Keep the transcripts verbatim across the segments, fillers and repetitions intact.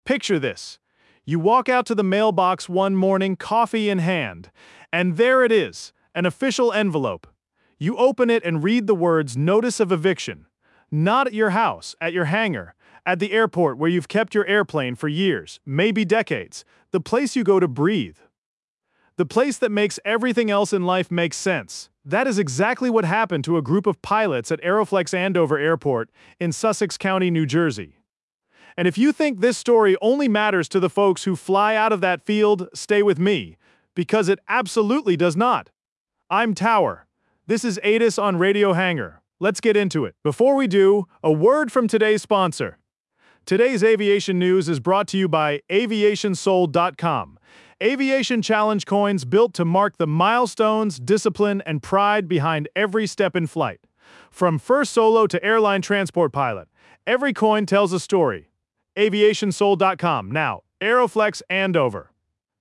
Picture this. You walk out to the mailbox one morning, coffee in hand, and there it is, an official envelope. You open it and read the words Notice of Eviction. Not at your house, at your hangar, at the airport where you've kept your airplane for years, maybe decades, the place you go to breathe. The place that makes everything else in life make sense. That is exactly what happened to a group of pilots at Aeroflex Andover Airport in Sussex County, New Jersey. And if you think this story only matters to the folks who fly out of that field, stay with me, because it absolutely does not. I'm Tower. This is ATIS on Radio Hangar. Let's get into it. Before we do, a word from today's sponsor. Today's aviation news is brought to you by aviation sold dot com. Aviation challenge coins built to mark the milestones, discipline, and pride behind every step in flight. From first solo to airline transport pilot, every coin tells a story. aviation sold dot com. Now, Aeroflex Andover.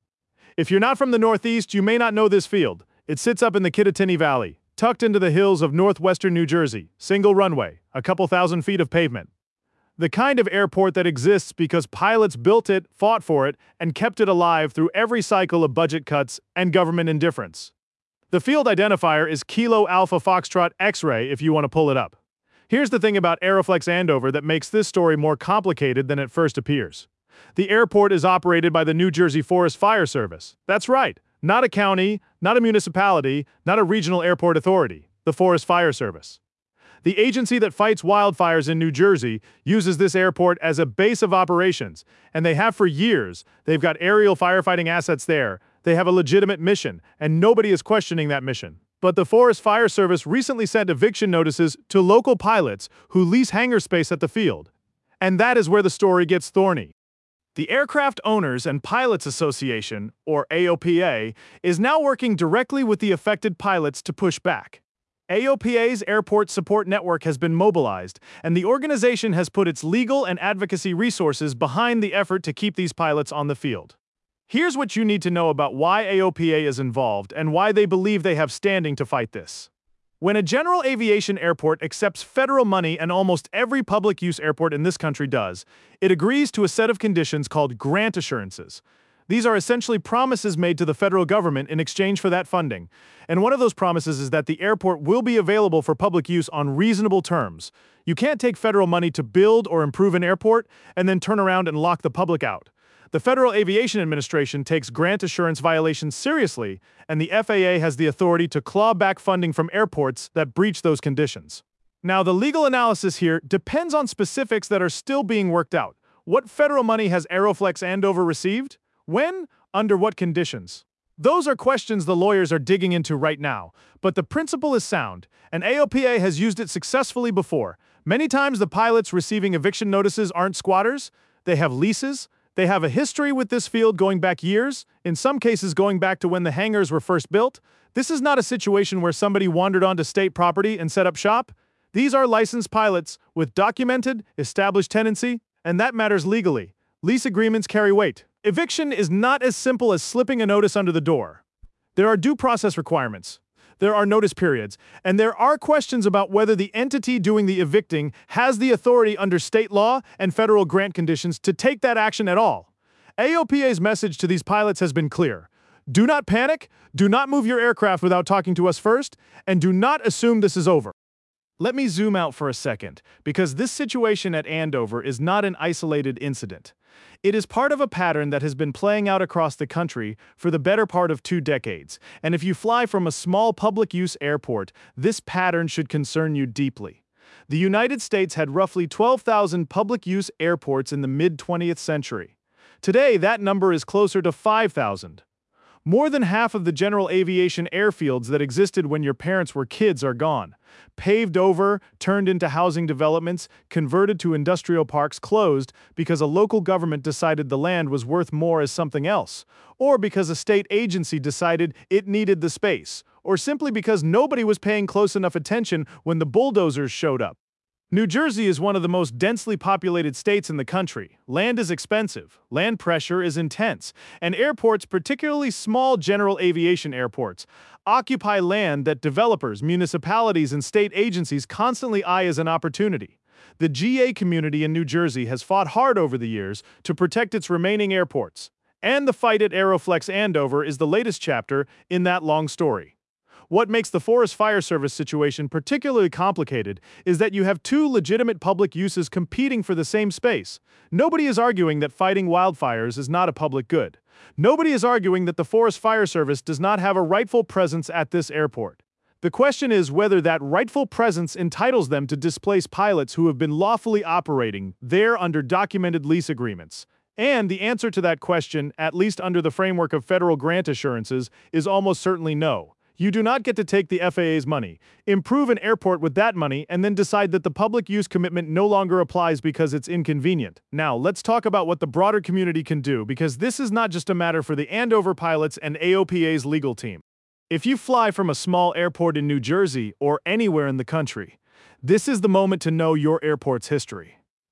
If you're not from the Northeast, you may not know this field. It sits up in the Kittatinny Valley, tucked into the hills of northwestern New Jersey, single runway, a couple thousand feet of pavement. The kind of airport that exists because pilots built it, fought for it, and kept it alive through every cycle of budget cuts and government indifference. The field identifier is Kilo Alpha Foxtrot X-ray if you want to pull it up. Here's the thing about Aeroflex Andover that makes this story more complicated than it first appears. The airport is operated by the New Jersey Forest Fire Service. That's right, not a county, not a municipality, not a regional airport authority, the Forest Fire Service. The agency that fights wildfires in New Jersey uses this airport as a base of operations, and they have for years. They've got aerial firefighting assets there. They have a legitimate mission, and nobody is questioning that mission. But the Forest Fire Service recently sent eviction notices to local pilots who lease hangar space at the field. And that is where the story gets thorny. The Aircraft Owners and Pilots Association, or A O P A, is now working directly with the affected pilots to push back. A O P A's Airport Support Network has been mobilized, and the organization has put its legal and advocacy resources behind the effort to keep these pilots on the field. Here's what you need to know about why A O P A is involved and why they believe they have standing to fight this. When a general aviation airport accepts federal money, and almost every public-use airport in this country does, it agrees to a set of conditions called grant assurances. These are essentially promises made to the federal government in exchange for that funding. And one of those promises is that the airport will be available for public use on reasonable terms. You can't take federal money to build or improve an airport and then turn around and lock the public out. The Federal Aviation Administration takes grant assurance violations seriously, and the F A A has the authority to claw back funding from airports that breach those conditions. Now, the legal analysis here depends on specifics that are still being worked out. What federal money has Aeroflex Andover received? When? Under what conditions? Those are questions the lawyers are digging into right now, but the principle is sound, and A O P A has used it successfully before. Many times the pilots receiving eviction notices aren't squatters, they have leases, they have a history with this field going back years, in some cases going back to when the hangars were first built. This is not a situation where somebody wandered onto state property and set up shop. These are licensed pilots with documented, established tenancy, and that matters legally. Lease agreements carry weight. Eviction is not as simple as slipping a notice under the door. There are due process requirements. There are notice periods, and there are questions about whether the entity doing the evicting has the authority under state law and federal grant conditions to take that action at all. A O P A's message to these pilots has been clear. Do not panic, do not move your aircraft without talking to us first, and do not assume this is over. Let me zoom out for a second, because this situation at Andover is not an isolated incident. It is part of a pattern that has been playing out across the country for the better part of two decades, and if you fly from a small public-use airport, this pattern should concern you deeply. The United States had roughly twelve thousand public-use airports in the mid twentieth century. Today, that number is closer to five thousand. More than half of the general aviation airfields that existed when your parents were kids are gone. Paved over, turned into housing developments, converted to industrial parks, closed because a local government decided the land was worth more as something else, or because a state agency decided it needed the space, or simply because nobody was paying close enough attention when the bulldozers showed up. New Jersey is one of the most densely populated states in the country. Land is expensive, land pressure is intense, and airports, particularly small general aviation airports, occupy land that developers, municipalities, and state agencies constantly eye as an opportunity. The G A community in New Jersey has fought hard over the years to protect its remaining airports, and the fight at Aeroflex Andover is the latest chapter in that long story. What makes the Forest Fire Service situation particularly complicated is that you have two legitimate public uses competing for the same space. Nobody is arguing that fighting wildfires is not a public good. Nobody is arguing that the Forest Fire Service does not have a rightful presence at this airport. The question is whether that rightful presence entitles them to displace pilots who have been lawfully operating there under documented lease agreements. And the answer to that question, at least under the framework of federal grant assurances, is almost certainly no. You do not get to take the F A A's money, improve an airport with that money, and then decide that the public use commitment no longer applies because it's inconvenient. Now, let's talk about what the broader community can do, because this is not just a matter for the Andover pilots and A O P A's legal team. If you fly from a small airport in New Jersey or anywhere in the country, this is the moment to know your airport's history.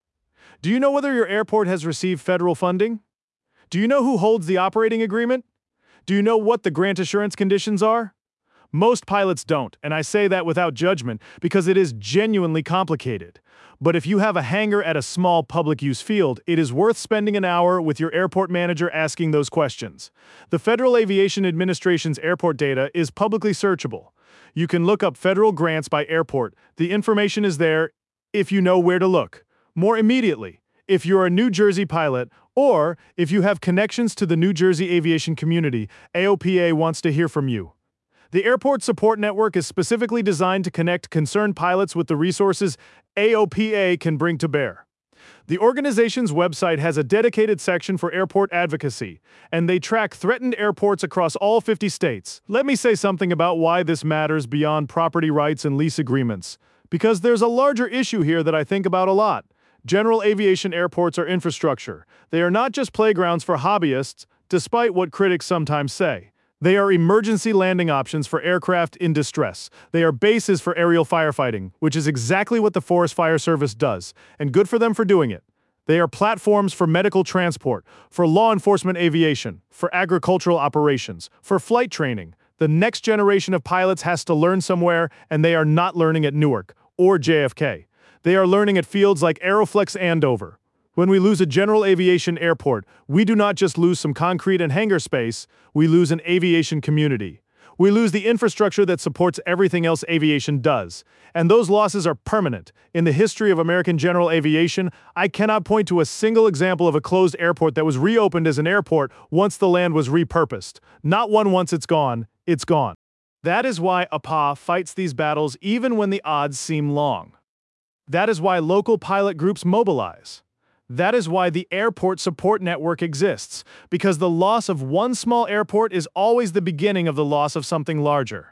Do you know whether your airport has received federal funding? Do you know who holds the operating agreement? Do you know what the grant assurance conditions are? Most pilots don't, and I say that without judgment because it is genuinely complicated. But if you have a hangar at a small public use field, it is worth spending an hour with your airport manager asking those questions. The Federal Aviation Administration's airport data is publicly searchable. You can look up federal grants by airport. The information is there if you know where to look. More immediately, if you're a New Jersey pilot or if you have connections to the New Jersey aviation community, A O P A wants to hear from you. The Airport Support Network is specifically designed to connect concerned pilots with the resources A O P A can bring to bear. The organization's website has a dedicated section for airport advocacy, and they track threatened airports across all fifty states. Let me say something about why this matters beyond property rights and lease agreements, because there's a larger issue here that I think about a lot. General aviation airports are infrastructure. They are not just playgrounds for hobbyists, despite what critics sometimes say. They are emergency landing options for aircraft in distress. They are bases for aerial firefighting, which is exactly what the Forest Fire Service does, and good for them for doing it. They are platforms for medical transport, for law enforcement aviation, for agricultural operations, for flight training. The next generation of pilots has to learn somewhere, and they are not learning at Newark or J F K. They are learning at fields like Aeroflex Andover. When we lose a general aviation airport, we do not just lose some concrete and hangar space, we lose an aviation community. We lose the infrastructure that supports everything else aviation does. And those losses are permanent. In the history of American general aviation, I cannot point to a single example of a closed airport that was reopened as an airport once the land was repurposed. Not one once it's gone, it's gone. That is why A P A fights these battles even when the odds seem long. That is why local pilot groups mobilize. That is why the Airport Support Network exists, because the loss of one small airport is always the beginning of the loss of something larger.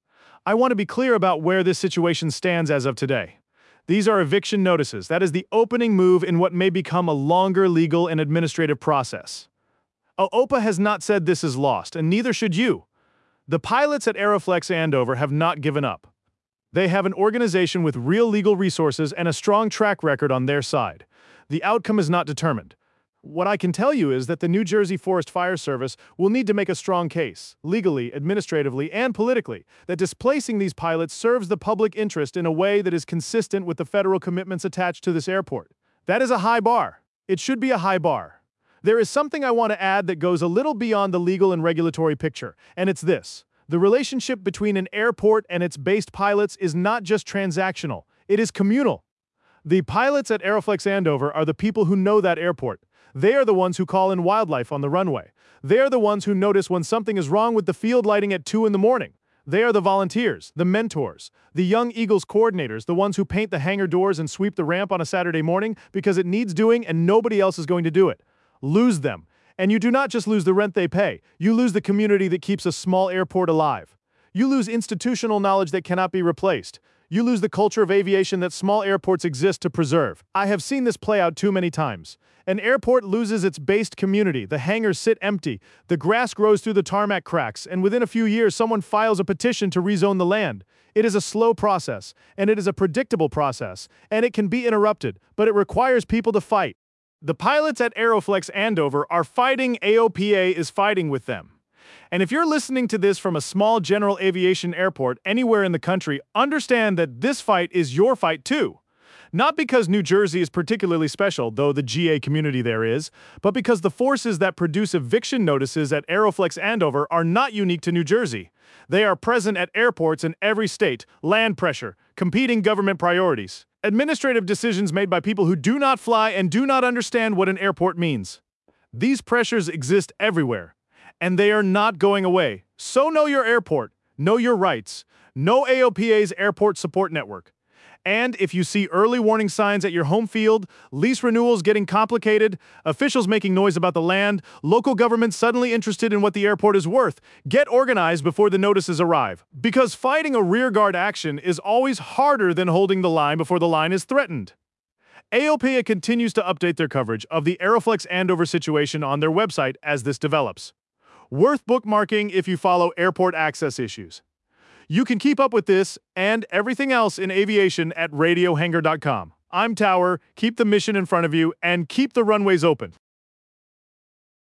I want to be clear about where this situation stands as of today. These are eviction notices. That is the opening move in what may become a longer legal and administrative process. O O P A has not said this is lost, and neither should you. The pilots at Aeroflex Andover have not given up. They have an organization with real legal resources and a strong track record on their side. The outcome is not determined. What I can tell you is that the New Jersey Forest Fire Service will need to make a strong case, legally, administratively, and politically, that displacing these pilots serves the public interest in a way that is consistent with the federal commitments attached to this airport. That is a high bar. It should be a high bar. There is something I want to add that goes a little beyond the legal and regulatory picture, and it's this. The relationship between an airport and its based pilots is not just transactional, it is communal. The pilots at Aeroflex Andover are the people who know that airport. They are the ones who call in wildlife on the runway. They are the ones who notice when something is wrong with the field lighting at two in the morning. They are the volunteers, the mentors, the Young Eagles coordinators, the ones who paint the hangar doors and sweep the ramp on a Saturday morning because it needs doing and nobody else is going to do it. Lose them. And you do not just lose the rent they pay. You lose the community that keeps a small airport alive. You lose institutional knowledge that cannot be replaced. You lose the culture of aviation that small airports exist to preserve. I have seen this play out too many times. An airport loses its based community, the hangars sit empty, the grass grows through the tarmac cracks, and within a few years someone files a petition to rezone the land. It is a slow process, and it is a predictable process, and it can be interrupted, but it requires people to fight. The pilots at Aeroflex Andover are fighting, A O P A is fighting with them. And if you're listening to this from a small general aviation airport anywhere in the country, understand that this fight is your fight too. Not because New Jersey is particularly special, though the G A community there is, but because the forces that produce eviction notices at Aeroflex Andover are not unique to New Jersey. They are present at airports in every state, land pressure, competing government priorities, administrative decisions made by people who do not fly and do not understand what an airport means. These pressures exist everywhere, and they are not going away. So know your airport, know your rights, know A O P A's Airport Support Network. And if you see early warning signs at your home field, lease renewals getting complicated, officials making noise about the land, local governments suddenly interested in what the airport is worth, get organized before the notices arrive. Because fighting a rearguard action is always harder than holding the line before the line is threatened. A O P A continues to update their coverage of the Aeroflex Andover situation on their website as this develops. Worth bookmarking if you follow airport access issues. You can keep up with this and everything else in aviation at radio hangar dot com. I'm Tower, keep the mission in front of you, and keep the runways open.